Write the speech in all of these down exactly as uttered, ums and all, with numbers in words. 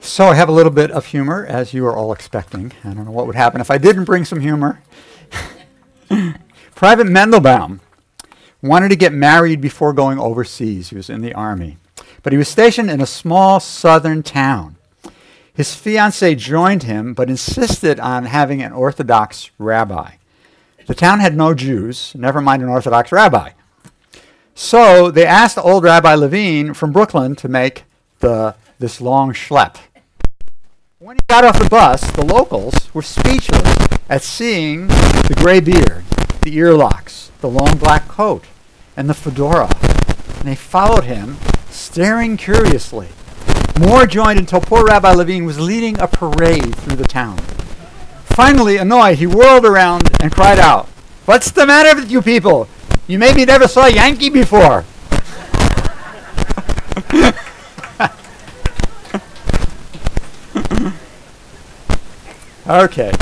So I have a little bit of humor, as you are all expecting. I don't know what would happen if I didn't bring some humor. Private Mendelbaum wanted to get married before going overseas. He was in the army. But he was stationed in a small southern town. His fiancée joined him, but insisted on having an Orthodox rabbi. The town had no Jews, never mind an Orthodox rabbi. So they asked old Rabbi Levine from Brooklyn to make the this long schlep. When he got off the bus, the locals were speechless at seeing the gray beard, the earlocks, the long black coat, and the fedora. And they followed him, staring curiously. More joined until poor Rabbi Levine was leading a parade through the town. Finally, annoyed, he whirled around and cried out, "What's the matter with you people? You maybe never saw a Yankee before." Okay.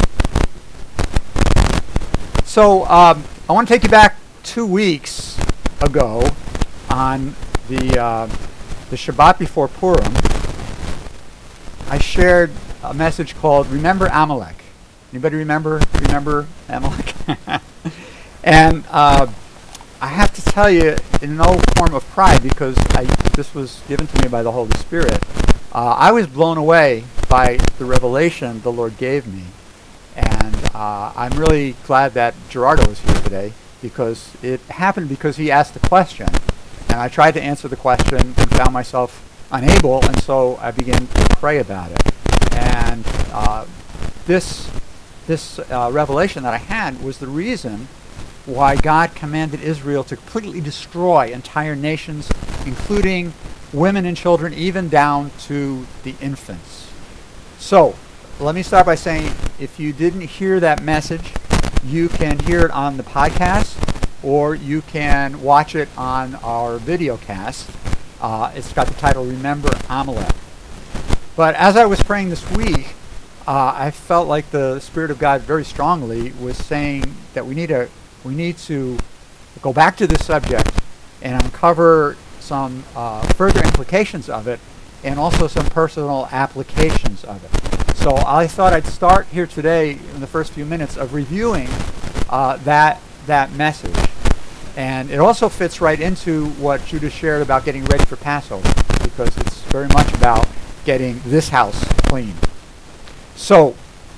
So um, I want to take you back two weeks ago on the uh, the Shabbat before Purim. I shared a message called "Remember Amalek." Anybody remember remember Amalek? And uh, I have to tell you, in no form of pride, because I, this was given to me by the Holy Spirit, uh, I was blown away by the revelation the Lord gave me. And uh, I'm really glad that Gerardo is here today, because it happened because he asked the question. And I tried to answer the question and found myself unable, and so I began to pray about it. And uh, this, this uh, revelation that I had was the reason why God commanded Israel to completely destroy entire nations, including women and children, even down to the infants. So, let me start by saying, if you didn't hear that message, you can hear it on the podcast, or you can watch it on our video cast. Uh, it's got the title, Remember Amalek. But as I was praying this week, uh, I felt like the Spirit of God very strongly was saying that we need a we need to go back to this subject and uncover some uh, further implications of it, and also some personal applications of it. So I thought I'd start here today in the first few minutes of reviewing uh, that that message. And it also fits right into what Judah shared about getting ready for Passover, because it's very much about getting this house clean. So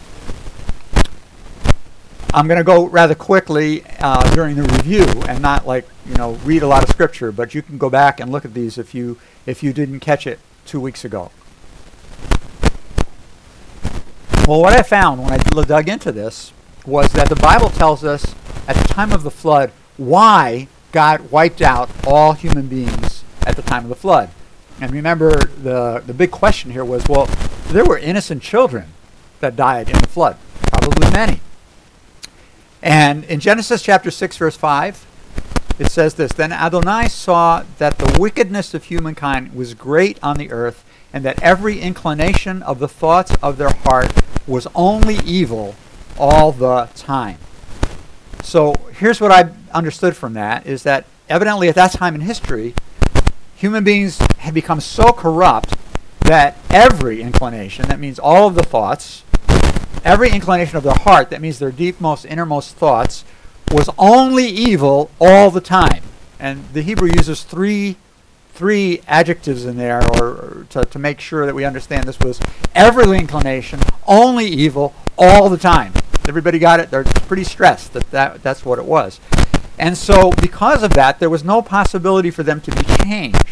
I'm going to go rather quickly uh, during the review, and not like, you know, read a lot of scripture, but you can go back and look at these if you if you didn't catch it two weeks ago. Well, what I found when I dug into this was that the Bible tells us at the time of the flood why God wiped out all human beings at the time of the flood. And remember, the, the big question here was, well, there were innocent children that died in the flood, probably many. And in Genesis chapter six, verse five, it says this, "Then Adonai saw that the wickedness of humankind was great on the earth, and that every inclination of the thoughts of their heart was only evil all the time." So here's what I understood from that, is that evidently at that time in history, human beings had become so corrupt that every inclination, that means all of the thoughts, every inclination of their heart, that means their deepmost, innermost thoughts, was only evil all the time. And the Hebrew uses three three adjectives in there, or, or to, to make sure that we understand this was every inclination, only evil, all the time. Everybody got it? They're pretty stressed that, that that's what it was. And so because of that, there was no possibility for them to be changed.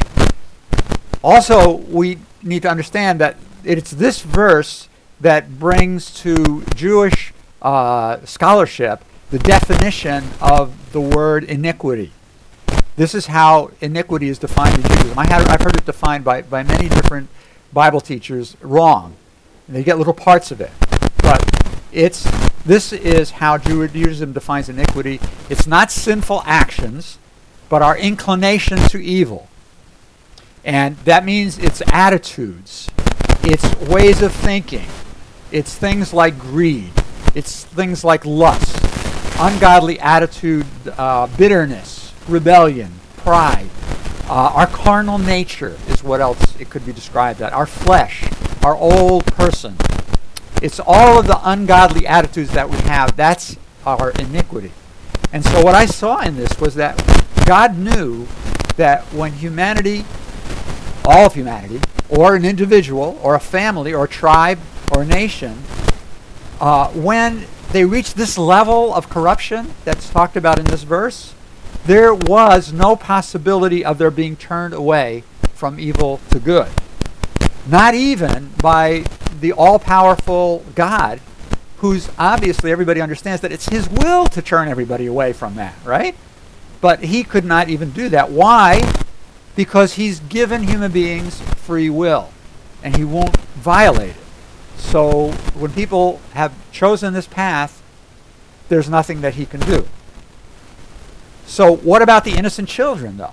Also, we need to understand that it's this verse that brings to Jewish uh, scholarship the definition of the word iniquity. This is how iniquity is defined in Judaism. I had, I've heard it defined by, by many different Bible teachers wrong. And they get little parts of it. But it's this is how Judaism defines iniquity. It's not sinful actions, but our inclination to evil. And that means it's attitudes. It's ways of thinking. It's things like greed. It's things like lust, ungodly attitude, uh, bitterness, rebellion, pride. Uh, our carnal nature is what else it could be described as. Our flesh, our old person. It's all of the ungodly attitudes that we have. That's our iniquity. And so what I saw in this was that God knew that when humanity, all of humanity, or an individual, or a family, or a tribe, or a nation, uh, when they reached this level of corruption that's talked about in this verse, there was no possibility of their being turned away from evil to good. Not even by the all-powerful God, who's obviously, everybody understands that it's his will to turn everybody away from that, right? But he could not even do that. Why? Because he's given human beings free will, and he won't violate it. So when people have chosen this path, there's nothing that he can do. So what about the innocent children, though?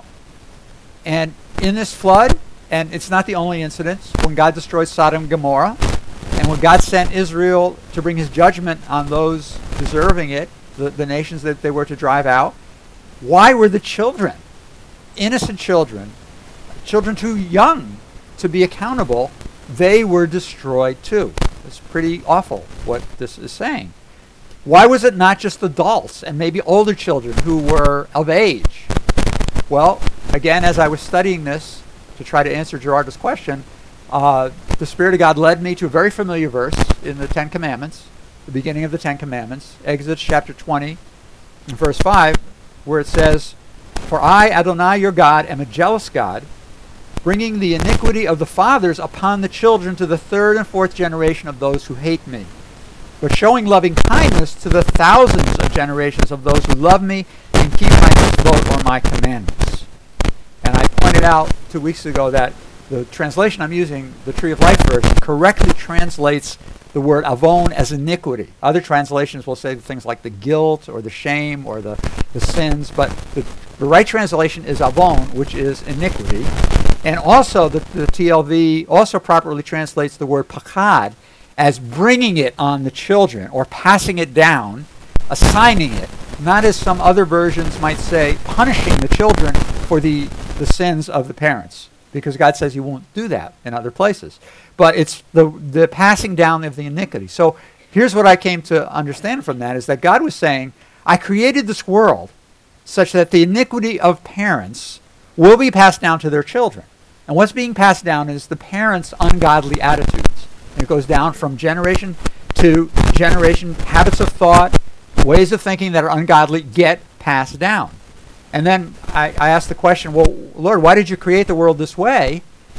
And in this flood, and it's not the only incident, when God destroyed Sodom and Gomorrah, and when God sent Israel to bring his judgment on those deserving it, the, the nations that they were to drive out, why were the children, innocent children, children too young to be accountable, they were destroyed too? It's pretty awful what this is saying. Why was it not just adults and maybe older children who were of age? Well, again, as I was studying this to try to answer Gerardo's question, uh, the Spirit of God led me to a very familiar verse in the Ten Commandments, the beginning of the Ten Commandments, Exodus chapter twenty, verse five, where it says, "For I, Adonai your God, am a jealous God, bringing the iniquity of the fathers upon the children to the third and fourth generation of those who hate me, but showing loving kindness to the thousands of generations of those who love me and keep my mitzvot or my commandments." And I pointed out two weeks ago that the translation I'm using, the Tree of Life version, correctly translates the word avon as iniquity. Other translations will say things like the guilt or the shame or the, the sins, but the, the right translation is avon, which is iniquity. And also the, the T L V also properly translates the word pakad as bringing it on the children or passing it down, assigning it, not as some other versions might say, punishing the children for the, the sins of the parents, because God says he won't do that in other places. But it's the, the passing down of the iniquity. So here's what I came to understand from that, is that God was saying, I created this world such that the iniquity of parents will be passed down to their children. And what's being passed down is the parents' ungodly attitudes. And it goes down from generation to generation. Habits of thought, ways of thinking that are ungodly get passed down. And then I, I asked the question, well, Lord, why did you create the world this way?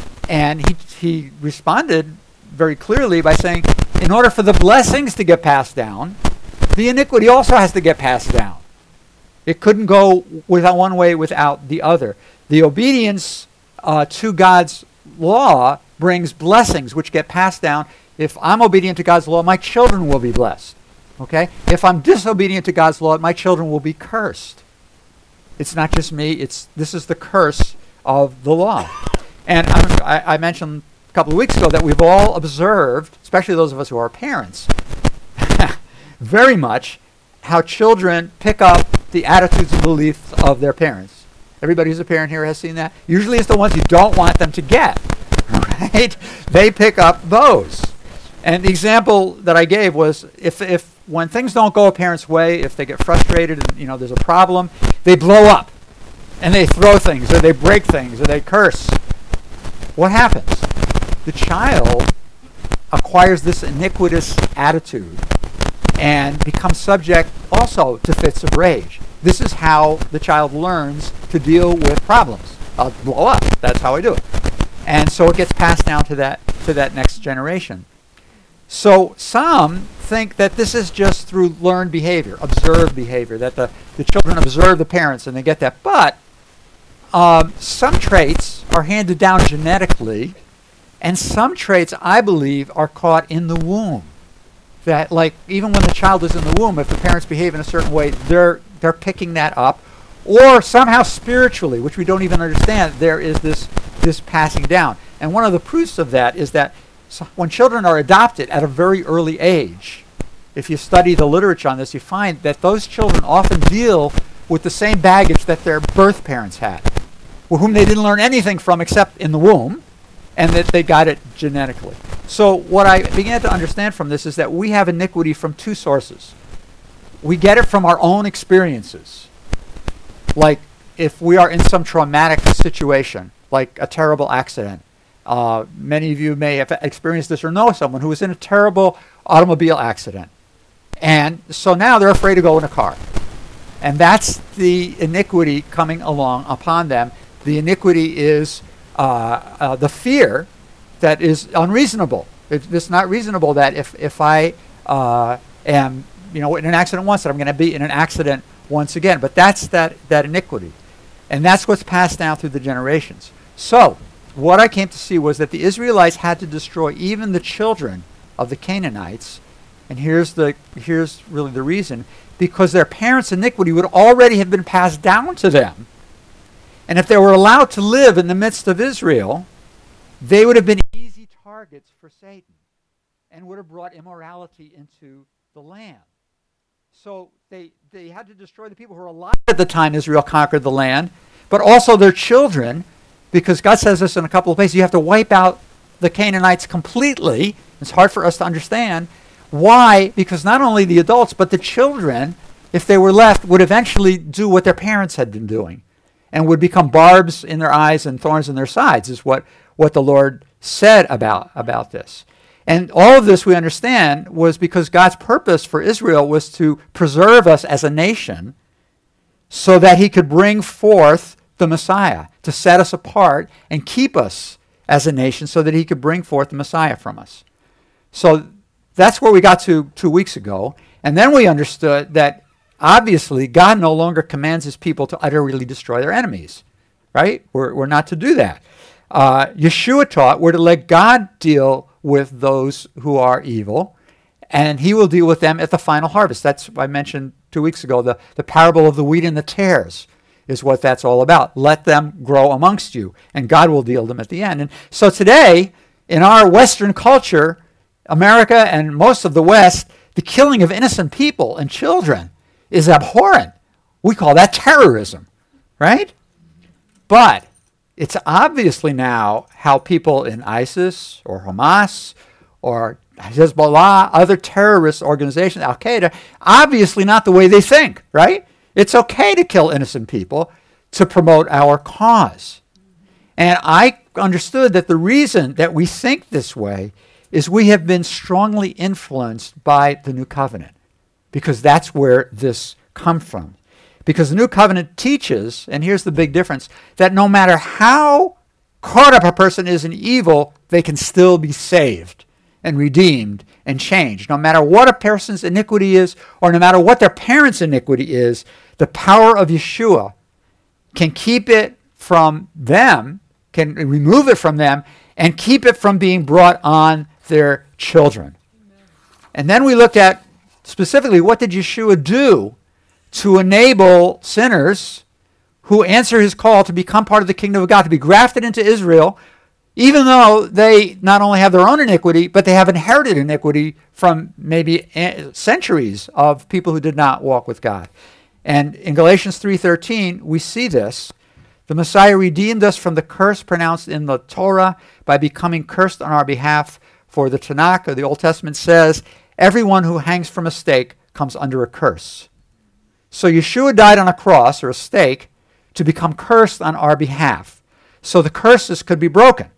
And he, he responded very clearly by saying, in order for the blessings to get passed down, the iniquity also has to get passed down. It couldn't go without one way without the other. The obedience uh, to God's law brings blessings which get passed down. If I'm obedient to God's law, my children will be blessed. Okay? If I'm disobedient to God's law, my children will be cursed. It's not just me. It's this is the curse of the law. And I, I mentioned a couple of weeks ago that we've all observed, especially those of us who are parents, very much how children pick up the attitudes and beliefs of their parents. Everybody who's a parent here has seen that. Usually it's the ones you don't want them to get, right? They pick up those. And the example that I gave was if, if when things don't go a parent's way, if they get frustrated and you know there's a problem, they blow up and they throw things or they break things or they curse. What happens? The child acquires this iniquitous attitude and becomes subject also to fits of rage. This is how the child learns to deal with problems. I'll blow up. That's how I do it. And so it gets passed down to that to that next generation. So some think that this is just through learned behavior, observed behavior, that the, the children observe the parents and they get that. But um, some traits are handed down genetically, and some traits, I believe, are caught in the womb. That, like, even when the child is in the womb, if the parents behave in a certain way, they're they're picking that up. Or somehow spiritually, which we don't even understand, there is this this passing down. And one of the proofs of that is that so when children are adopted at a very early age, if you study the literature on this, you find that those children often deal with the same baggage that their birth parents had, whom they didn't learn anything from except in the womb, and that they got it genetically. So what I began to understand from this is that we have iniquity from two sources. We get it from our own experiences. Like if we are in some traumatic situation, like a terrible accident. Uh, many of you may have experienced this or know someone who was in a terrible automobile accident. And so now they're afraid to go in a car. And that's the iniquity coming along upon them. The iniquity is uh, uh, the fear that is unreasonable. It, it's not reasonable that if, if I uh, am you know, in an accident once, that I'm going to be in an accident once again. But that's that, that iniquity. And that's what's passed down through the generations. So what I came to see was that the Israelites had to destroy even the children of the Canaanites. And here's the here's really the reason. Because their parents' iniquity would already have been passed down to them. And if they were allowed to live in the midst of Israel, they would have been easy targets for Satan and would have brought immorality into the land. So they, they had to destroy the people who were alive at the time Israel conquered the land, but also their children, because God says this in a couple of places. You have to wipe out the Canaanites completely. It's hard for us to understand. Why? Because not only the adults, but the children, if they were left, would eventually do what their parents had been doing and would become barbs in their eyes and thorns in their sides, is what, what the Lord said about, about this. And all of this, we understand, was because God's purpose for Israel was to preserve us as a nation so that he could bring forth the Messiah, to set us apart and keep us as a nation so that he could bring forth the Messiah from us. So that's where we got to two weeks ago. And then we understood that obviously God no longer commands his people to utterly destroy their enemies, right? We're, we're not to do that. Uh, Yeshua taught we're to let God deal with those who are evil, and he will deal with them at the final harvest. That's what I mentioned two weeks ago. The, the parable of the wheat and the tares is what that's all about. Let them grow amongst you, and God will deal them at the end. And so today, in our Western culture, America and most of the West, the killing of innocent people and children is abhorrent. We call that terrorism, right? But it's obviously now how people in ISIS or Hamas or Hezbollah, other terrorist organizations, Al-Qaeda, obviously not the way they think, right? It's okay to kill innocent people to promote our cause. And I understood that the reason that we think this way is we have been strongly influenced by the New Covenant, because that's where this comes from. Because the New Covenant teaches, and here's the big difference, that no matter how caught up a person is in evil, they can still be saved and redeemed and changed. No matter what a person's iniquity is, or no matter what their parents' iniquity is, the power of Yeshua can keep it from them, can remove it from them, and keep it from being brought on their children. Amen. And then we looked at specifically what did Yeshua do to enable sinners who answer his call to become part of the kingdom of God, to be grafted into Israel, even though they not only have their own iniquity, but they have inherited iniquity from maybe centuries of people who did not walk with God. And in Galatians three thirteen, we see this. The Messiah redeemed us from the curse pronounced in the Torah by becoming cursed on our behalf. For the Tanakh, or the Old Testament, says, everyone who hangs from a stake comes under a curse. So Yeshua died on a cross, or a stake, to become cursed on our behalf, so the curses could be broken.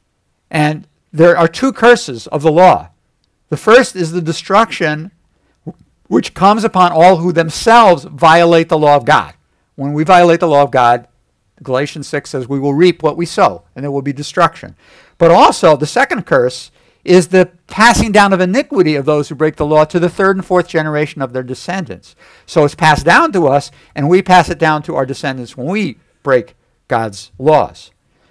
And there are two curses of the law. The first is the destruction which comes upon all who themselves violate the law of God. When we violate the law of God, Galatians six says we will reap what we sow, and there will be destruction. But also, the second curse is the passing down of iniquity of those who break the law to the third and fourth generation of their descendants. So it's passed down to us, and we pass it down to our descendants when we break God's laws.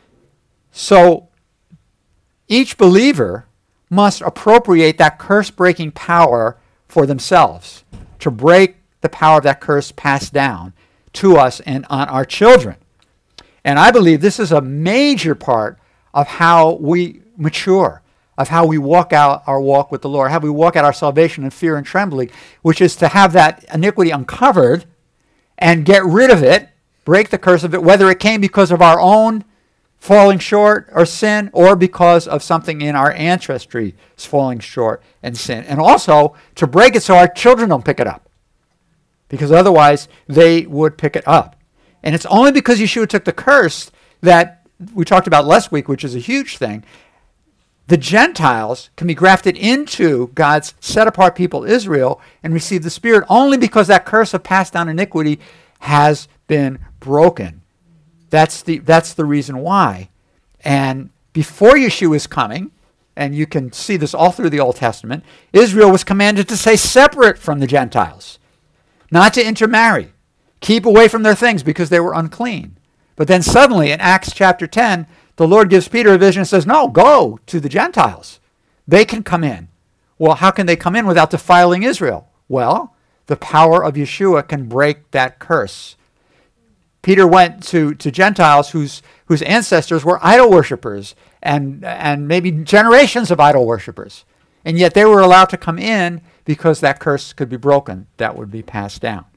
So each believer must appropriate that curse-breaking power for themselves, to break the power of that curse passed down to us and on our children. And I believe this is a major part of how we mature, of how we walk out our walk with the Lord, how we walk out our salvation in fear and trembling, which is to have that iniquity uncovered and get rid of it, break the curse of it, whether it came because of our own falling short or sin, or because of something in our ancestry is falling short and sin. And also to break it so our children don't pick it up, because otherwise they would pick it up. And it's only because Yeshua took the curse that we talked about last week, which is a huge thing. The Gentiles can be grafted into God's set-apart people, Israel, and receive the Spirit only because that curse of passed-down iniquity has been broken. That's the, that's the reason why. And before Yeshua is coming, and you can see this all through the Old Testament, Israel was commanded to stay separate from the Gentiles, not to intermarry, keep away from their things because they were unclean. But then suddenly in Acts chapter ten, the Lord gives Peter a vision and says, no, go to the Gentiles. They can come in. Well, how can they come in without defiling Israel? Well, the power of Yeshua can break that curse. Peter went to, to Gentiles whose, whose ancestors were idol worshippers and, and maybe generations of idol worshippers. And yet they were allowed to come in because that curse could be broken. That would be passed down.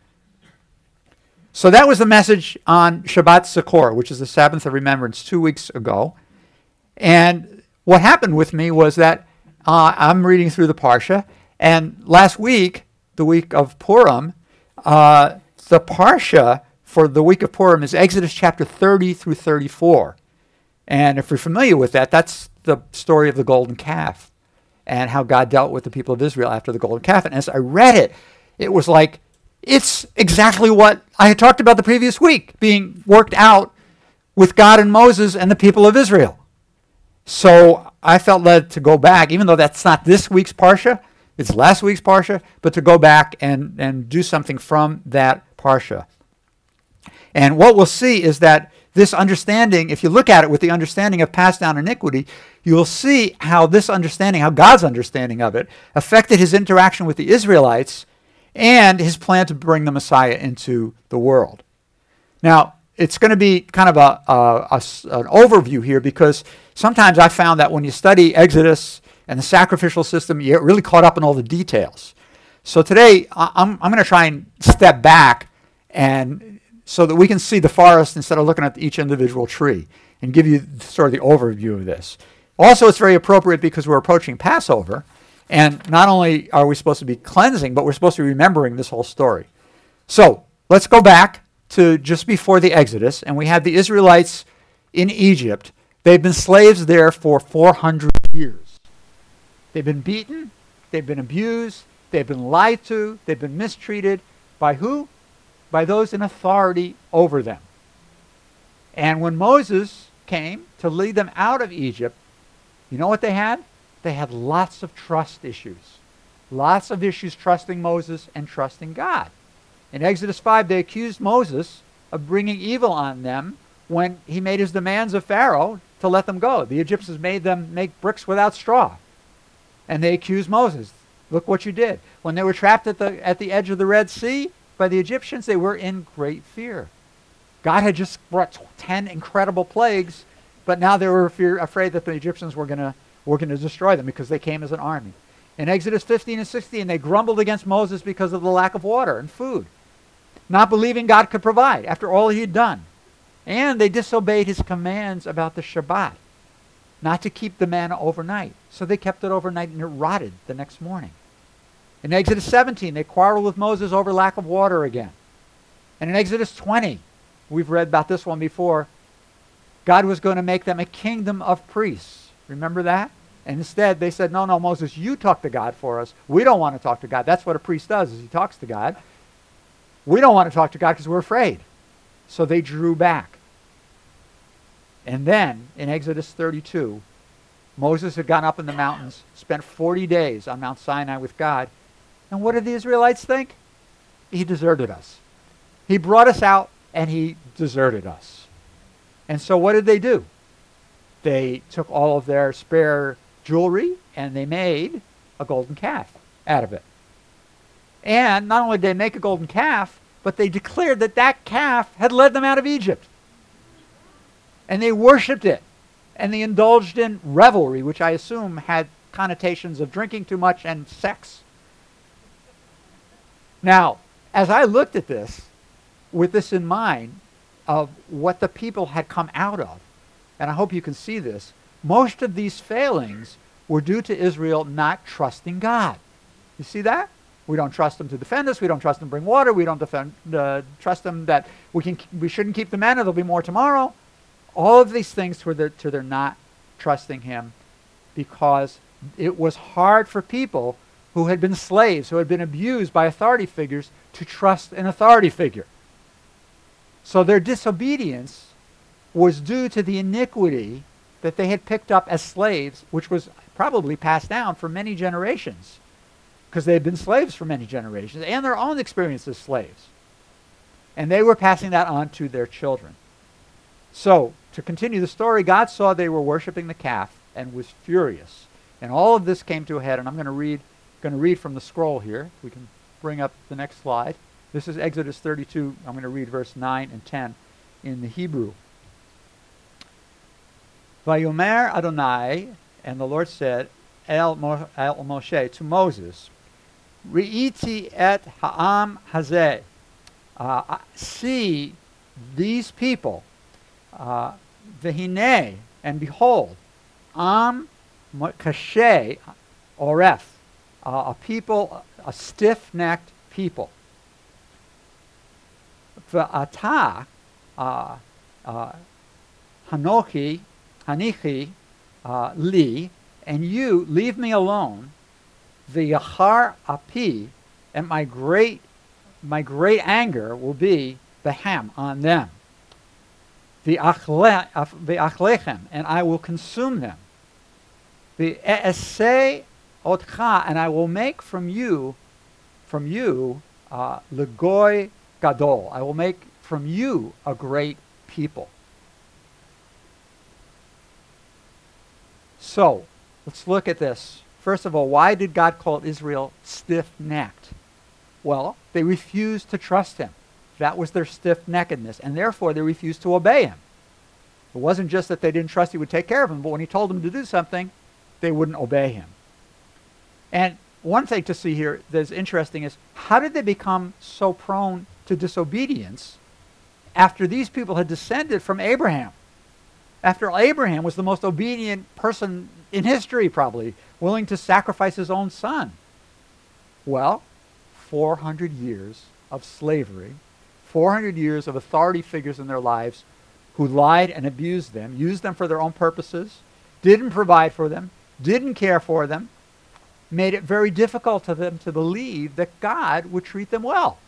So that was the message on Shabbat Sukkot, which is the Sabbath of Remembrance, two weeks ago. And what happened with me was that uh, I'm reading through the Parsha, and last week, the week of Purim, uh, the Parsha for the week of Purim is Exodus chapter thirty through thirty-four. And if you're familiar with that, that's the story of the golden calf and how God dealt with the people of Israel after the golden calf. And as I read it, it was like, it's exactly what I had talked about the previous week, being worked out with God and Moses and the people of Israel. So I felt led to go back, even though that's not this week's Parsha, it's last week's Parsha, but to go back and, and do something from that Parsha. And what we'll see is that this understanding, if you look at it with the understanding of passed down iniquity, you will see how this understanding, how God's understanding of it, affected his interaction with the Israelites and his plan to bring the Messiah into the world. Now, it's going to be kind of a, a, a, an overview here, because sometimes I found that when you study Exodus and the sacrificial system, you get really caught up in all the details. So today, I'm, I'm going to try and step back and so that we can see the forest instead of looking at each individual tree, and give you sort of the overview of this. Also, it's very appropriate because we're approaching Passover. And not only are we supposed to be cleansing, but we're supposed to be remembering this whole story. So let's go back to just before the Exodus, and we have the Israelites in Egypt. They've been slaves there for four hundred years. They've been beaten, they've been abused, they've been lied to, they've been mistreated. By who? By those in authority over them. And when Moses came to lead them out of Egypt, you know what they had? They had lots of trust issues. Lots of issues trusting Moses and trusting God. In Exodus five, they accused Moses of bringing evil on them when he made his demands of Pharaoh to let them go. The Egyptians made them make bricks without straw. And they accused Moses. Look what you did. When they were trapped at the, at the edge of the Red Sea by the Egyptians, they were in great fear. God had just brought ten incredible plagues, but now they were fear, afraid that the Egyptians were going to were going to destroy them because they came as an army. In Exodus fifteen and sixteen, they grumbled against Moses because of the lack of water and food, not believing God could provide after all he had done. And they disobeyed his commands about the Shabbat, not to keep the manna overnight. So they kept it overnight and it rotted the next morning. In Exodus seventeen, they quarreled with Moses over lack of water again. And in Exodus twenty, we've read about this one before, God was going to make them a kingdom of priests. Remember that? And instead, they said, no, no, Moses, you talk to God for us. We don't want to talk to God. That's what a priest does, is he talks to God. We don't want to talk to God because we're afraid. So they drew back. And then, in Exodus thirty-two, Moses had gone up in the mountains, spent forty days on Mount Sinai with God. And what did the Israelites think? He deserted us. He brought us out, and he deserted us. And so what did they do? They took all of their spare jewelry and they made a golden calf out of it. And not only did they make a golden calf, but they declared that that calf had led them out of Egypt. And they worshipped it. And they indulged in revelry, which I assume had connotations of drinking too much and sex. Now, as I looked at this, with this in mind, of what the people had come out of, and I hope you can see this, most of these failings were due to Israel not trusting God. You see that? We don't trust him to defend us. We don't trust him to bring water. We don't defend, uh, trust him that we can. We shouldn't keep the manna. There'll be more tomorrow. All of these things were the, to their not trusting him, because it was hard for people who had been slaves, who had been abused by authority figures, to trust an authority figure. So their disobedience was due to the iniquity that they had picked up as slaves, which was probably passed down for many generations, because they had been slaves for many generations, and their own experience as slaves. And they were passing that on to their children. So, to continue the story, God saw they were worshiping the calf and was furious. And all of this came to a head, and I'm going to read going to read from the scroll here. We can bring up the next slide. This is Exodus thirty-two. I'm going to read verse nine and ten in the Hebrew. Vayomer Adonai, and the Lord said, El, Mo, El Moshe, to Moses, Re'iti et ha'am hazeh, uh, see these people, uh, v'hinei, and behold, am kashe oref, uh, a people, a stiff-necked people. V'ata, uh, uh, hanochi, hanichi, uh, li, and you leave me alone, the yachar api, and my great, my great anger will be the ham on them. The achlechem, and I will consume them. The e'esei otcha, and I will make from you, from you, uh, legoy gadol. I will make from you a great people. So, let's look at this. First of all, why did God call Israel stiff-necked? Well, they refused to trust him. That was their stiff-neckedness, and therefore they refused to obey him. It wasn't just that they didn't trust he would take care of them, but when he told them to do something, they wouldn't obey him. And one thing to see here that's interesting is, how did they become so prone to disobedience after these people had descended from Abraham? After Abraham was the most obedient person in history, probably, willing to sacrifice his own son. Well, four hundred years of slavery, four hundred years of authority figures in their lives who lied and abused them, used them for their own purposes, didn't provide for them, didn't care for them, made it very difficult to them to believe that God would treat them well.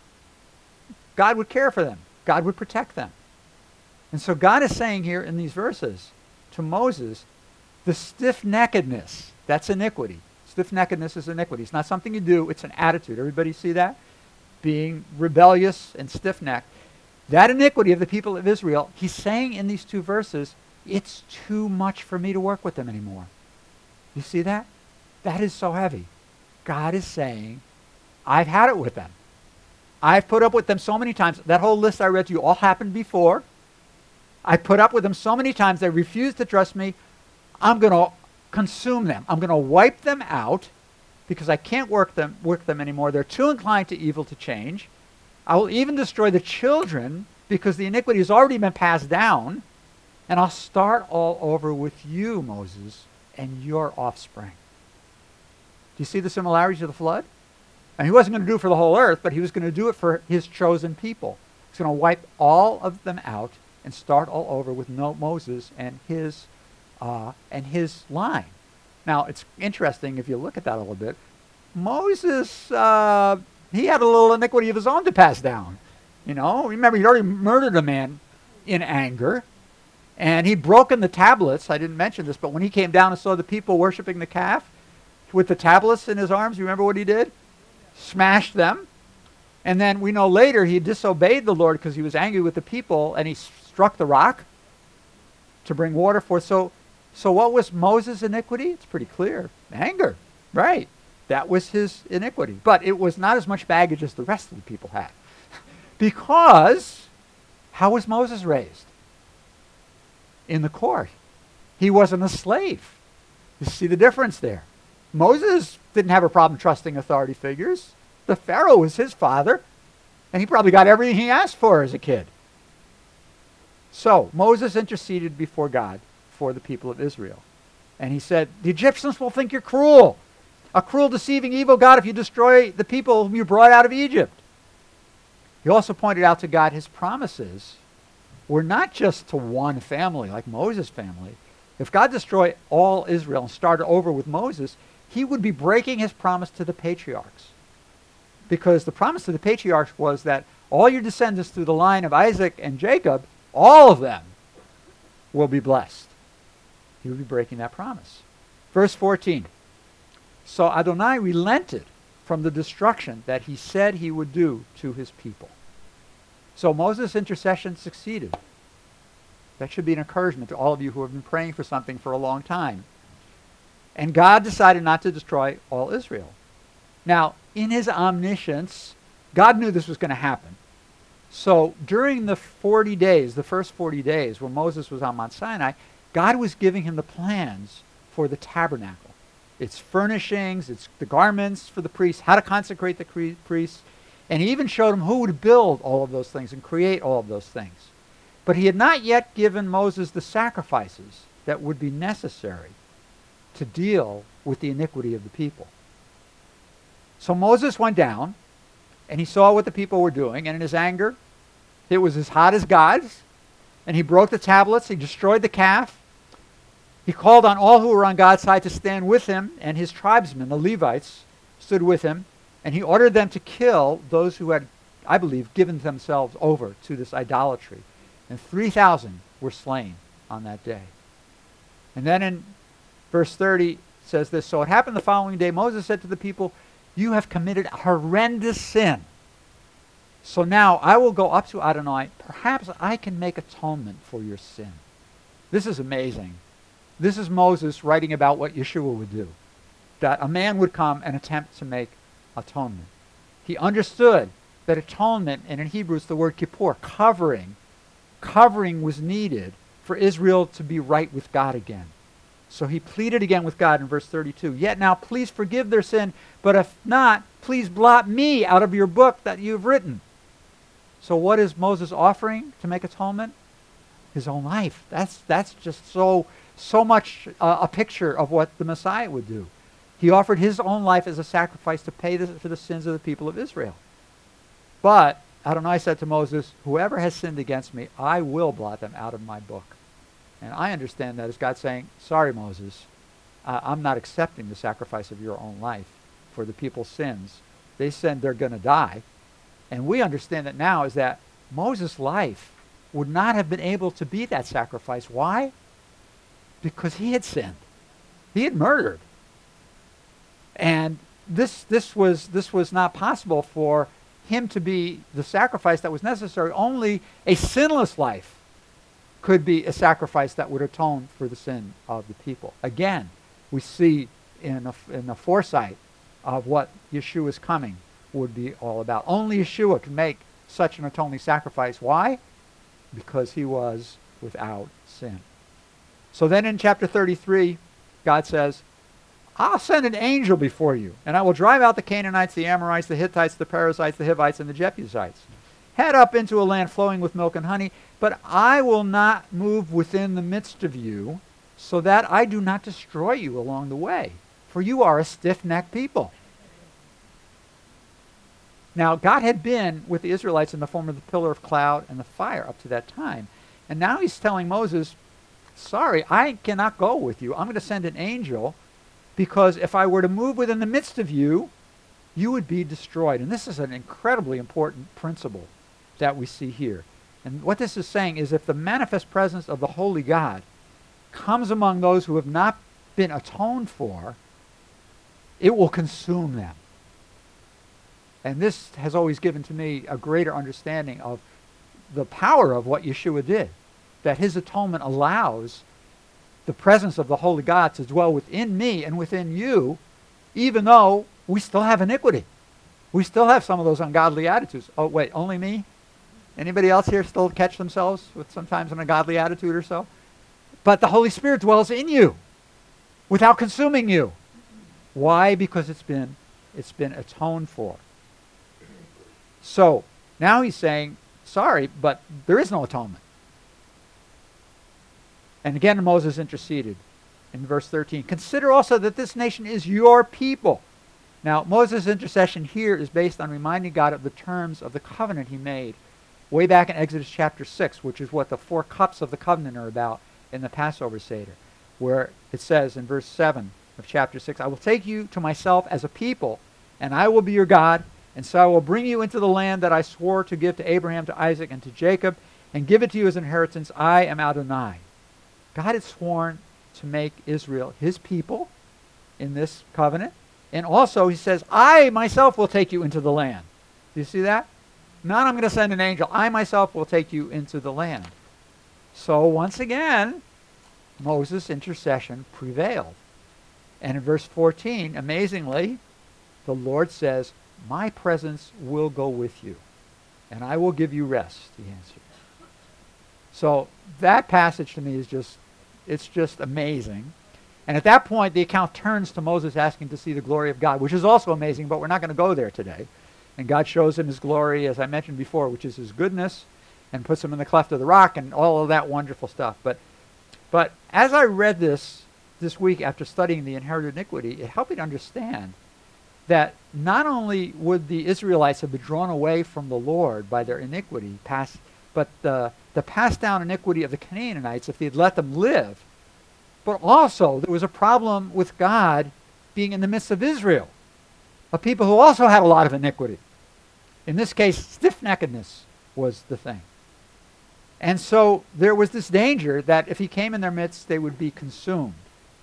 God would care for them. God would protect them. And so God is saying here in these verses to Moses, the stiff-neckedness, that's iniquity. Stiff-neckedness is iniquity. It's not something you do, it's an attitude. Everybody see that? Being rebellious and stiff-necked. That iniquity of the people of Israel, he's saying in these two verses, it's too much for me to work with them anymore. You see that? That is so heavy. God is saying, I've had it with them. I've put up with them so many times. That whole list I read to you all happened before. I put up with them so many times. They refused to trust me. I'm going to consume them. I'm going to wipe them out because I can't work them, work them anymore. They're too inclined to evil to change. I will even destroy the children because the iniquity has already been passed down. And I'll start all over with you, Moses, and your offspring. Do you see the similarities of the flood? And he wasn't going to do it for the whole earth, but he was going to do it for his chosen people. He's going to wipe all of them out and start all over with no Moses and his uh, and his line. Now, it's interesting if you look at that a little bit. Moses, uh, he had a little iniquity of his own to pass down. You know, remember, he'd already murdered a man in anger, and he'd broken the tablets. I didn't mention this, but when he came down and saw the people worshiping the calf with the tablets in his arms, you remember what he did? Smashed them. And then we know later he disobeyed the Lord because he was angry with the people, and he struck the rock to bring water forth. So, so what was Moses' iniquity? It's pretty clear. Anger, right. That was his iniquity. But it was not as much baggage as the rest of the people had. Because, how was Moses raised? In the court. He wasn't a slave. You see the difference there. Moses didn't have a problem trusting authority figures. The Pharaoh was his father, and he probably got everything he asked for as a kid. So, Moses interceded before God for the people of Israel. And he said, the Egyptians will think you're cruel, a cruel, deceiving, evil God if you destroy the people whom you brought out of Egypt. He also pointed out to God his promises were not just to one family, like Moses' family. If God destroyed all Israel and started over with Moses, he would be breaking his promise to the patriarchs. Because the promise to the patriarchs was that all your descendants through the line of Isaac and Jacob, all of them, will be blessed. He would be breaking that promise. Verse fourteen. So Adonai relented from the destruction that he said he would do to his people. So Moses' intercession succeeded. That should be an encouragement to all of you who have been praying for something for a long time. And God decided not to destroy all Israel. Now, in his omniscience, God knew this was going to happen. So during the forty days, the first forty days where Moses was on Mount Sinai, God was giving him the plans for the tabernacle. Its furnishings, its the garments for the priests, how to consecrate the cre- priests. And he even showed him who would build all of those things and create all of those things. But he had not yet given Moses the sacrifices that would be necessary to deal with the iniquity of the people. So Moses went down, and he saw what the people were doing, and in his anger, it was as hot as God's, and he broke the tablets, he destroyed the calf. He called on all who were on God's side to stand with him, and his tribesmen, the Levites, stood with him, and he ordered them to kill those who had, I believe, given themselves over to this idolatry. And three thousand were slain on that day. And then in verse thirty says this, so it happened the following day, Moses said to the people, you have committed a horrendous sin. So now I will go up to Adonai. Perhaps I can make atonement for your sin. This is amazing. This is Moses writing about what Yeshua would do. That a man would come and attempt to make atonement. He understood that atonement, and in Hebrew it's the word kippur, covering. Covering was needed for Israel to be right with God again. So he pleaded again with God in verse thirty-two. Yet now please forgive their sin, but if not, please blot me out of your book that you've written. So what is Moses offering to make atonement? His own life. That's that's just so so much uh, a picture of what the Messiah would do. He offered his own life as a sacrifice to pay the, for the sins of the people of Israel. But Adonai said to Moses, whoever has sinned against me, I will blot them out of my book. And I understand that as God saying, sorry, Moses, uh, I'm not accepting the sacrifice of your own life for the people's sins. They said they're going to die. And we understand that now is that Moses' life would not have been able to be that sacrifice. Why? Because he had sinned. He had murdered. And this, this, was, this was not possible for him to be the sacrifice that was necessary. Only a sinless life could be a sacrifice that would atone for the sin of the people. Again, we see in a, in the foresight of what Yeshua's coming would be all about. Only Yeshua can make such an atoning sacrifice. Why? Because he was without sin. So then in chapter thirty-three, God says, I'll send an angel before you, and I will drive out the Canaanites, the Amorites, the Hittites, the Perizzites, the Hivites, and the Jebusites. Head up into a land flowing with milk and honey, but I will not move within the midst of you, so that I do not destroy you along the way, for you are a stiff-necked people. Now, God had been with the Israelites in the form of the pillar of cloud and the fire up to that time. And now he's telling Moses, sorry, I cannot go with you. I'm going to send an angel, because if I were to move within the midst of you, you would be destroyed. And this is an incredibly important principle that we see here. And what this is saying is if the manifest presence of the Holy God comes among those who have not been atoned for, it will consume them. And this has always given to me a greater understanding of the power of what Yeshua did. That his atonement allows the presence of the Holy God to dwell within me and within you, even though we still have iniquity. We still have some of those ungodly attitudes. Oh, wait, only me? Anybody else here still catch themselves with sometimes an ungodly attitude or so? But the Holy Spirit dwells in you without consuming you. Why? Because it's been, it's been atoned for. So now he's saying, sorry, but there is no atonement. And again, Moses interceded in verse thirteen. Consider also that this nation is your people. Now, Moses' intercession here is based on reminding God of the terms of the covenant he made way back in Exodus chapter six, which is what the four cups of the covenant are about in the Passover Seder, where it says in verse seven of chapter six, I will take you to myself as a people, and I will be your God, and so I will bring you into the land that I swore to give to Abraham, to Isaac, and to Jacob, and give it to you as an inheritance. I am Adonai. God had sworn to make Israel his people in this covenant. And also he says, I myself will take you into the land. Do you see that? Not I'm going to send an angel. I myself will take you into the land. So once again, Moses' intercession prevailed. And in verse fourteen, amazingly, the Lord says, my presence will go with you, and I will give you rest, he answered. So that passage to me is just, it's just amazing. And at that point, the account turns to Moses asking to see the glory of God, which is also amazing, but we're not going to go there today. And God shows him his glory, as I mentioned before, which is his goodness, and puts him in the cleft of the rock and all of that wonderful stuff. But, but as I read this this week after studying the inherited iniquity, it helped me to understand that not only would the Israelites have been drawn away from the Lord by their iniquity, past, but the, the passed down iniquity of the Canaanites, if they had let them live, but also there was a problem with God being in the midst of Israel, a people who also had a lot of iniquity. In this case, stiff-neckedness was the thing. And so there was this danger that if he came in their midst, they would be consumed.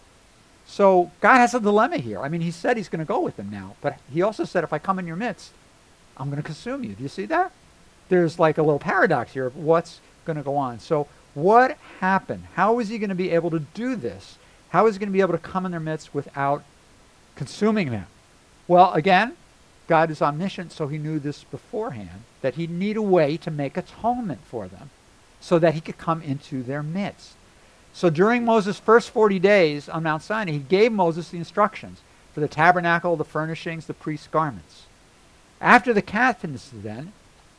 So God has a dilemma here. I mean, he said he's going to go with them now, but he also said, if I come in your midst, I'm going to consume you. Do you see that? There's like a little paradox here of what's going to go on. So what happened? How is he going to be able to do this? How is he going to be able to come in their midst without consuming them? Well, again, God is omniscient, so he knew this beforehand, that he'd need a way to make atonement for them so that he could come into their midst. So during Moses' first forty days on Mount Sinai, he gave Moses the instructions for the tabernacle, the furnishings, the priest's garments. After the captaincy then,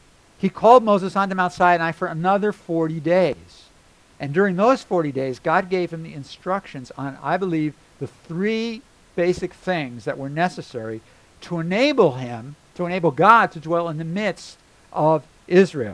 he called Moses onto Mount Sinai for another forty days. And during those forty days, God gave him the instructions on, I believe, the three basic things that were necessary to enable him, to enable God to dwell in the midst of Israel.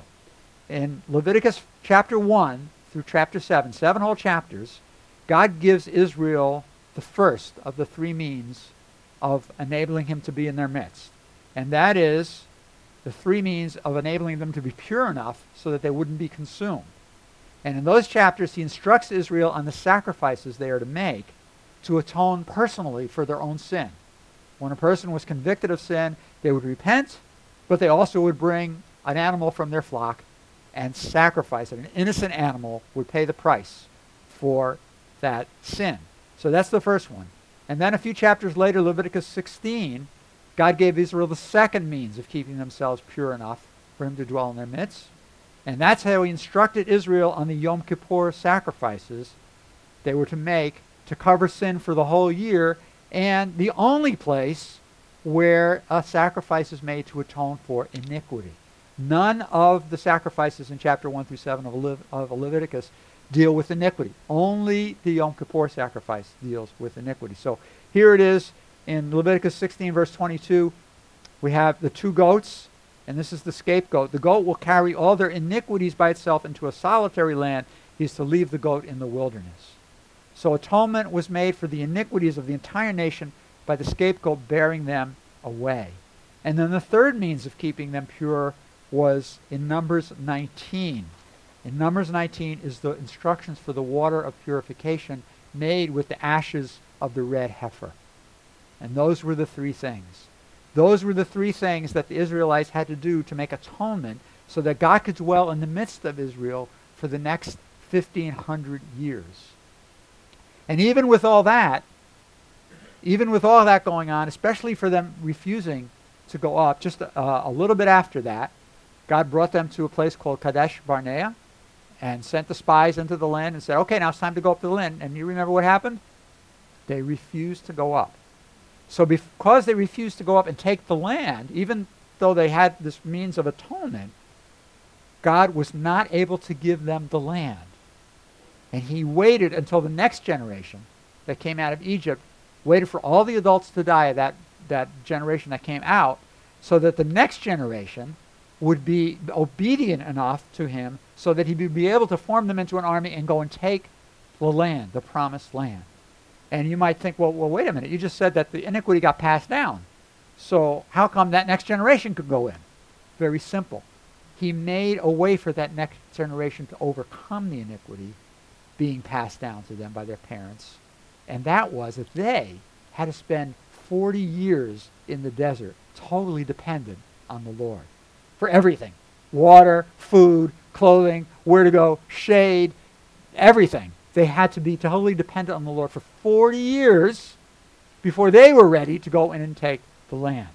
In Leviticus chapter one through chapter seven, seven whole chapters, God gives Israel the first of the three means of enabling him to be in their midst. And that is the three means of enabling them to be pure enough so that they wouldn't be consumed. And in those chapters, he instructs Israel on the sacrifices they are to make to atone personally for their own sin. When a person was convicted of sin, they would repent, but they also would bring an animal from their flock and sacrifice it. An innocent animal would pay the price for that sin. So that's the first one. And then a few chapters later, Leviticus sixteen, God gave Israel the second means of keeping themselves pure enough for him to dwell in their midst. And that's how he instructed Israel on the Yom Kippur sacrifices they were to make to cover sin for the whole year, and the only place where a sacrifice is made to atone for iniquity. None of the sacrifices in chapter one through seven of, Le- of Leviticus deal with iniquity. Only the Yom Kippur sacrifice deals with iniquity. So here it is in Leviticus sixteen, verse twenty-two. We have the two goats, and this is the scapegoat. The goat will carry all their iniquities by itself into a solitary land. He is to leave the goat in the wilderness. So atonement was made for the iniquities of the entire nation by the scapegoat bearing them away. And then the third means of keeping them pure was in Numbers nineteen. In Numbers nineteen is the instructions for the water of purification made with the ashes of the red heifer. And those were the three things. Those were the three things that the Israelites had to do to make atonement so that God could dwell in the midst of Israel for the next fifteen hundred years. And even with all that, even with all that going on, especially for them refusing to go up, just uh, a little bit after that, God brought them to a place called Kadesh Barnea and sent the spies into the land and said, okay, now it's time to go up to the land. And you remember what happened? They refused to go up. So because they refused to go up and take the land, even though they had this means of atonement, God was not able to give them the land. And he waited until the next generation that came out of Egypt, waited for all the adults to die of that, that generation that came out, so that the next generation would be obedient enough to him so that he would be able to form them into an army and go and take the land, the promised land. And you might think, well, well, wait a minute. You just said that the iniquity got passed down. So how come that next generation could go in? Very simple. He made a way for that next generation to overcome the iniquity being passed down to them by their parents. And that was that they had to spend forty years in the desert, totally dependent on the Lord for everything. Water, food, clothing, where to go, shade, everything. They had to be totally dependent on the Lord for forty years before they were ready to go in and take the land.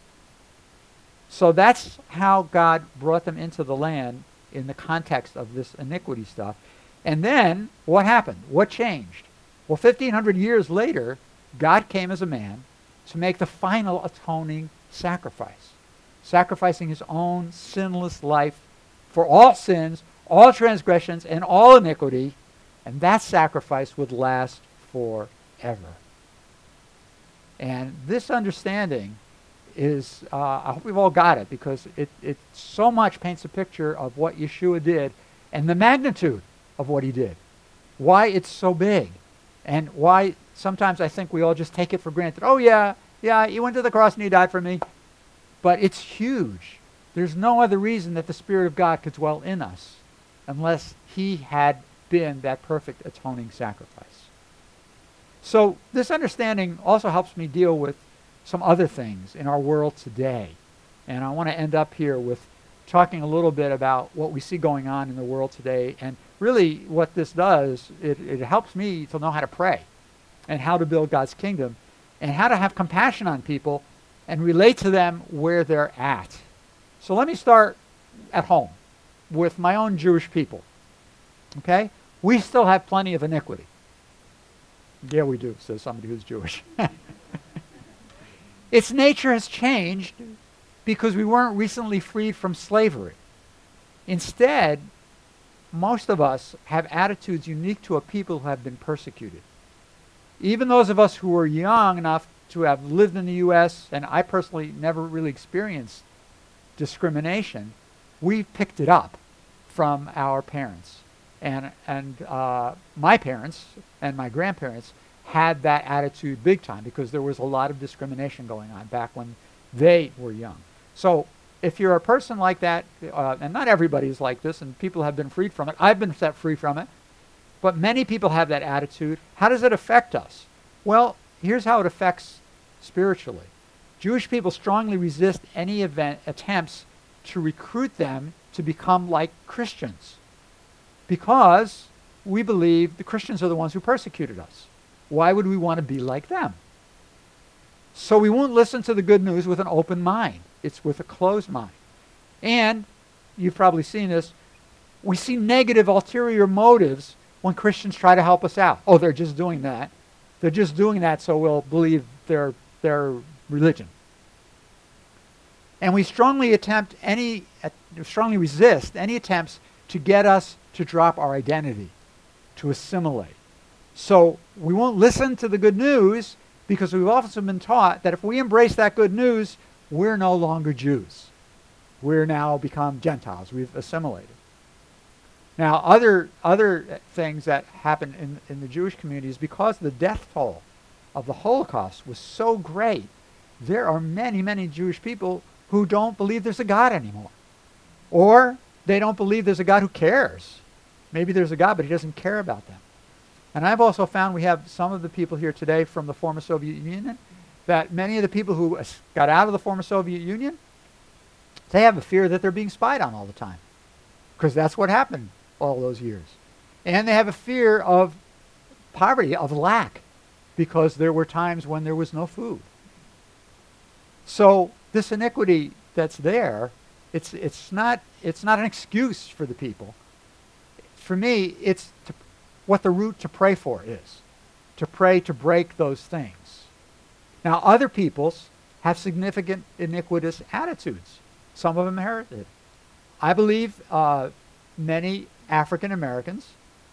So that's how God brought them into the land in the context of this iniquity stuff. And then what happened? What changed? Well, fifteen hundred years later, God came as a man to make the final atoning sacrifice, sacrificing his own sinless life for all sins, all transgressions, and all iniquity, and that sacrifice would last forever. And this understanding is, uh, I hope we've all got it, because it, it so much paints a picture of what Yeshua did and the magnitude of what he did, why it's so big, and why sometimes I think we all just take it for granted. Oh yeah, yeah, he went to the cross and he died for me. But it's huge. There's no other reason that the Spirit of God could dwell in us unless he had been that perfect atoning sacrifice. So this understanding also helps me deal with some other things in our world today. And I want to end up here with talking a little bit about what we see going on in the world today. And really what this does, it, it helps me to know how to pray and how to build God's kingdom and how to have compassion on people and relate to them where they're at. So let me start at home with my own Jewish people. Okay? We still have plenty of iniquity. Yeah, we do, says somebody who's Jewish. Its nature has changed because we weren't recently freed from slavery. Instead, most of us have attitudes unique to a people who have been persecuted. Even those of us who were young enough to have lived in the U S, and I personally never really experienced discrimination, we picked it up from our parents. And, and uh, my parents and my grandparents had that attitude big time because there was a lot of discrimination going on back when they were young. So if you're a person like that, uh, and not everybody is like this, and people have been freed from it. I've been set free from it. But many people have that attitude. How does it affect us? Well, here's how it affects spiritually. Jewish people strongly resist any event, attempts to recruit them to become like Christians because we believe the Christians are the ones who persecuted us. Why would we want to be like them? So we won't listen to the good news with an open mind. It's with a closed mind. And, you've probably seen this, we see negative ulterior motives when Christians try to help us out. Oh, they're just doing that. They're just doing that so we'll believe their, their religion. And we strongly attempt any, uh, strongly resist any attempts to get us to drop our identity, to assimilate. So we won't listen to the good news because we've often been taught that if we embrace that good news, we're no longer Jews. We're now become Gentiles. We've assimilated. Now, other other things that happen in, in the Jewish community is because the death toll of the Holocaust was so great, there are many, many Jewish people who don't believe there's a God anymore. Or they don't believe there's a God who cares. Maybe there's a God, but he doesn't care about them. And I've also found we have some of the people here today from the former Soviet Union, that many of the people who got out of the former Soviet Union, they have a fear that they're being spied on all the time. Because that's what happened all those years. And they have a fear of poverty, of lack, because there were times when there was no food. So this iniquity that's there, it's, it's, not, it's not an excuse for the people. For me, it's to, what the root to pray for is. To pray to break those things. Now, other peoples have significant iniquitous attitudes. Some of them inherited. I believe uh, many African Americans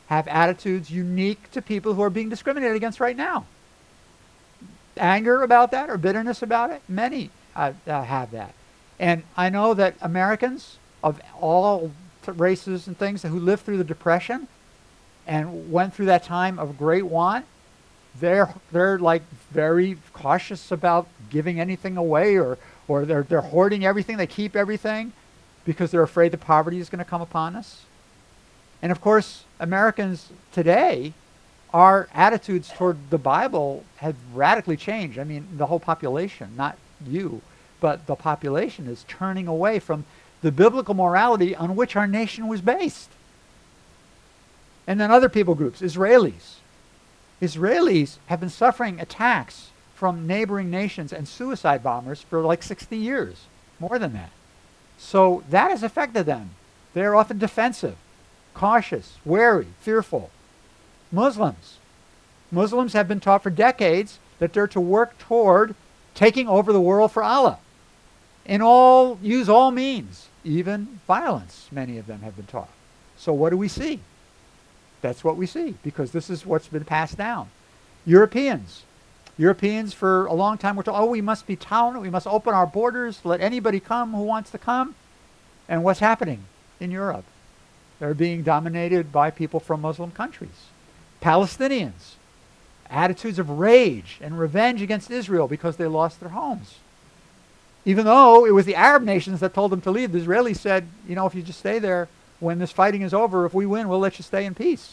have attitudes unique to people who are being discriminated against right now. Anger about that or bitterness about it, many uh, uh, have that. And I know that Americans of all t- races and things who lived through the Depression and went through that time of great want, they're they're like very cautious about giving anything away, or or they're they're hoarding everything. They keep everything because they're afraid the poverty is going to come upon us. And of course, Americans today, our attitudes toward the Bible have radically changed. I mean, the whole population, not you, but the population is turning away from the biblical morality on which our nation was based. And then other people groups, Israelis. Israelis have been suffering attacks from neighboring nations and suicide bombers for like sixty years, more than that. So that has affected them. They're often defensive, cautious, wary, fearful. Muslims. Muslims have been taught for decades that they're to work toward taking over the world for Allah. In all, use all means, even violence, many of them have been taught. So what do we see? That's what we see, because this is what's been passed down. Europeans. Europeans for a long time were told, oh, we must be tolerant, we must open our borders, let anybody come who wants to come. And what's happening in Europe? They're being dominated by people from Muslim countries. Palestinians. Attitudes of rage and revenge against Israel because they lost their homes. Even though it was the Arab nations that told them to leave, the Israelis said, you know, if you just stay there, when this fighting is over, if we win, we'll let you stay in peace.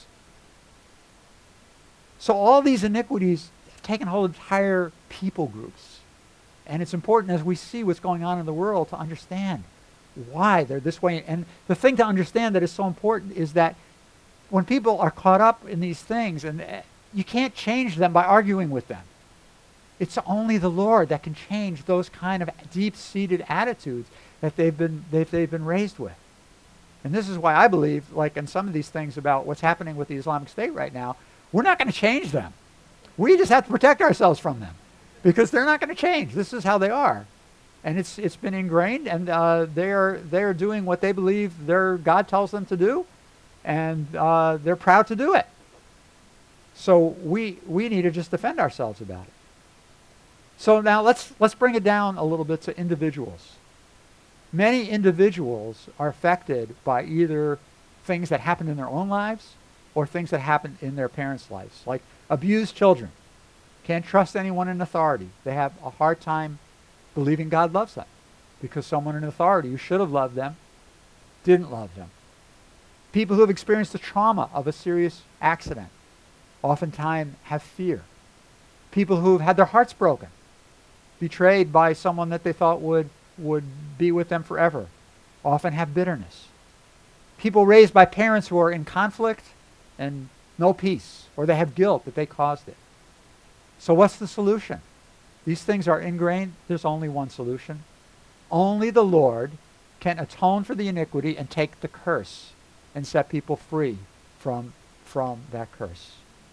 So all these iniquities have taken hold of entire people groups. And it's important as we see what's going on in the world to understand why they're this way. And the thing to understand that is so important is that when people are caught up in these things, and you can't change them by arguing with them. It's only the Lord that can change those kind of deep-seated attitudes that they've been they've, they've been raised with. And this is why I believe, like in some of these things about what's happening with the Islamic State right now, we're not going to change them. We just have to protect ourselves from them, because they're not going to change. This is how they are, and it's it's been ingrained, and uh, they are they are doing what they believe their God tells them to do, and uh, they're proud to do it. So we we need to just defend ourselves about it. So now let's let's bring it down a little bit to individuals. Many individuals are affected by either things that happen in their own lives or things that happen in their parents' lives, like abused children. Can't trust anyone in authority. They have a hard time believing God loves them because someone in authority who should have loved them didn't love them. People who have experienced the trauma of a serious accident oftentimes have fear. People who have had their hearts broken, betrayed by someone that they thought would, would be with them forever, often have bitterness. People raised by parents who are in conflict and no peace, or they have guilt that they caused it. So what's the solution? These things are ingrained. There's only one solution. Only the Lord can atone for the iniquity and take the curse and set people free from, from that curse.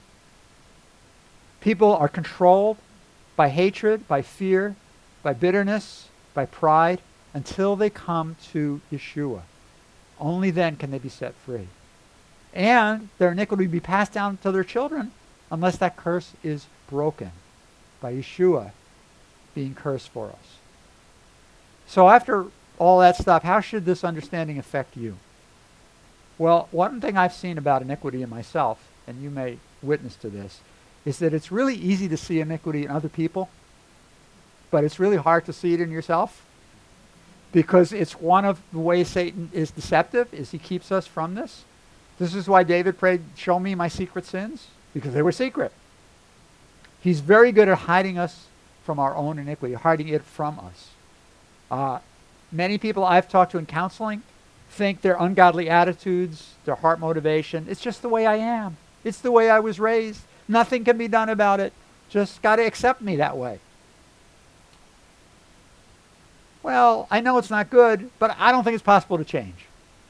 People are controlled by hatred, by fear, by bitterness, by pride, until they come to Yeshua. Only then can they be set free. And their iniquity will be passed down to their children unless that curse is broken by Yeshua being cursed for us. So after all that stuff, how should this understanding affect you? Well, one thing I've seen about iniquity in myself, and you may witness to this, is that it's really easy to see iniquity in other people, but it's really hard to see it in yourself, because it's one of the ways Satan is deceptive, is he keeps us from this. This is why David prayed, show me my secret sins, because they were secret. He's very good at hiding us from our own iniquity, hiding it from us. Uh, many people I've talked to in counseling think their ungodly attitudes, their heart motivation, it's just the way I am. It's the way I was raised. Nothing can be done about it. Just got to accept me that way. Well, I know it's not good, but I don't think it's possible to change.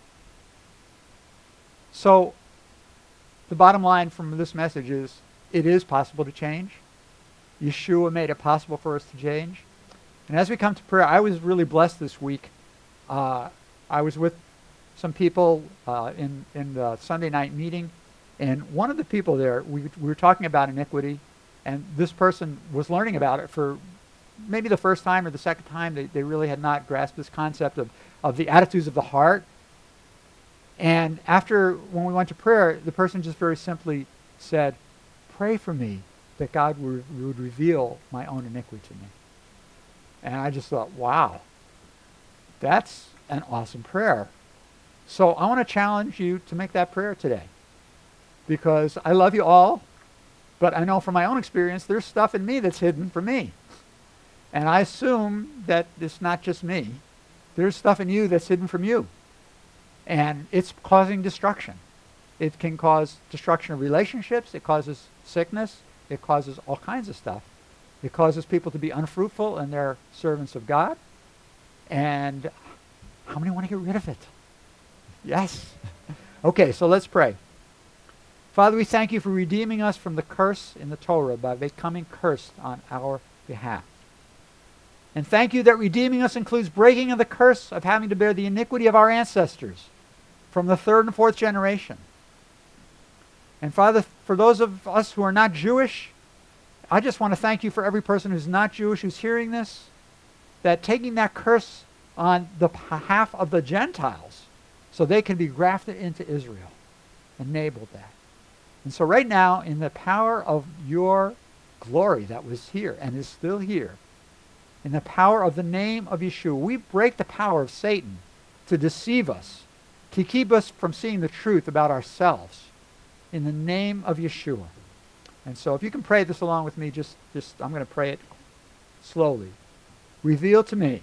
So the bottom line from this message is it is possible to change. Yeshua made it possible for us to change. And as we come to prayer, I was really blessed this week. Uh, I was with some people uh, in, in the Sunday night meeting, And one of the people there, we, we were talking about iniquity, and this person was learning about it for maybe the first time or the second time. They, they really had not grasped this concept of, of the attitudes of the heart. And after, when we went to prayer, the person just very simply said, pray for me that God would, would reveal my own iniquity to me. And I just thought, wow, that's an awesome prayer. So I want to challenge you to make that prayer today, because I love you all, but I know from my own experience there's stuff in me that's hidden from me. And I assume that it's not just me. There's stuff in you that's hidden from you. And it's causing destruction. It can cause destruction of relationships. It causes sickness. It causes all kinds of stuff. It causes people to be unfruitful in their servants of God. And how many want to get rid of it? Yes. Okay, so let's pray. Father, we thank you for redeeming us from the curse in the Torah by becoming cursed on our behalf. And thank you that redeeming us includes breaking of the curse of having to bear the iniquity of our ancestors from the third and fourth generation. And Father, for those of us who are not Jewish, I just want to thank you for every person who's not Jewish who's hearing this, that taking that curse on the behalf of the Gentiles so they can be grafted into Israel, enabled that. And so right now, in the power of your glory that was here and is still here, in the power of the name of Yeshua, we break the power of Satan to deceive us, to keep us from seeing the truth about ourselves, in the name of Yeshua. And so if you can pray this along with me, just, just I'm going to pray it slowly. Reveal to me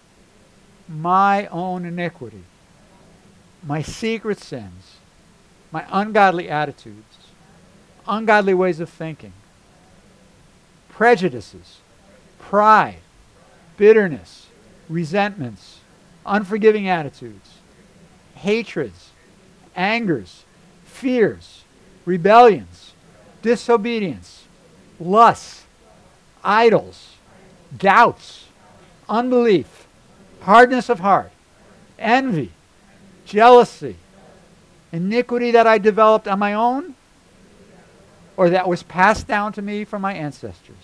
my own iniquity, my secret sins, my ungodly attitudes, ungodly ways of thinking, prejudices, pride, bitterness, resentments, unforgiving attitudes, hatreds, angers, fears, rebellions, disobedience, lusts, idols, doubts, unbelief, hardness of heart, envy, jealousy, iniquity that I developed on my own or that was passed down to me from my ancestors.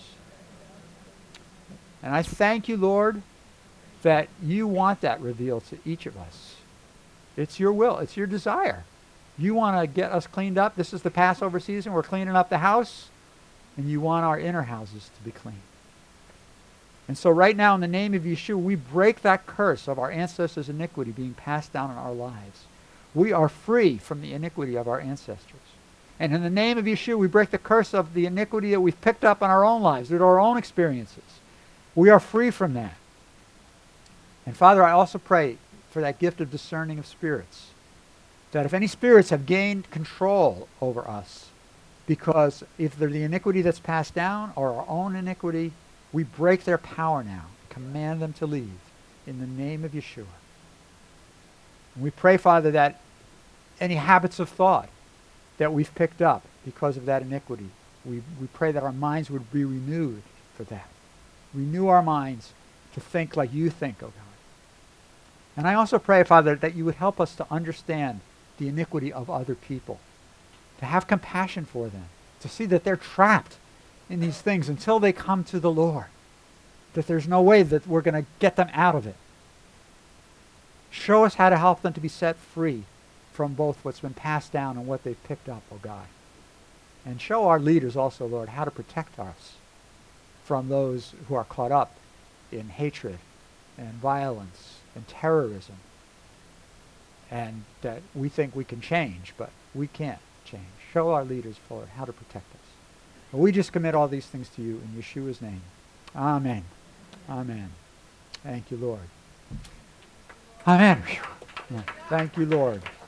And I thank you, Lord, that you want that revealed to each of us. It's your will. It's your desire. You want to get us cleaned up. This is the Passover season. We're cleaning up the house. And you want our inner houses to be clean. And so right now, in the name of Yeshua, we break that curse of our ancestors' iniquity being passed down in our lives. We are free from the iniquity of our ancestors. And in the name of Yeshua, we break the curse of the iniquity that we've picked up in our own lives, through our own experiences. We are free from that. And Father, I also pray for that gift of discerning of spirits, that if any spirits have gained control over us, because if they're the iniquity that's passed down or our own iniquity, we break their power now, command them to leave in the name of Yeshua. And we pray, Father, that any habits of thought that we've picked up because of that iniquity, we, we pray that our minds would be renewed for that. Renew our minds to think like you think, oh God. And I also pray, Father, that you would help us to understand the iniquity of other people, to have compassion for them, to see that they're trapped in these things until they come to the Lord, that there's no way that we're going to get them out of it. Show us how to help them to be set free from both what's been passed down and what they've picked up, oh God. And show our leaders also, Lord, how to protect us from those who are caught up in hatred and violence and terrorism, and that we think we can change, but we can't change. Show our leaders, Lord, how to protect us. But we just commit all these things to you in Yeshua's name. Amen. Amen. Thank you, Lord. Amen. Yeah. Thank you, Lord.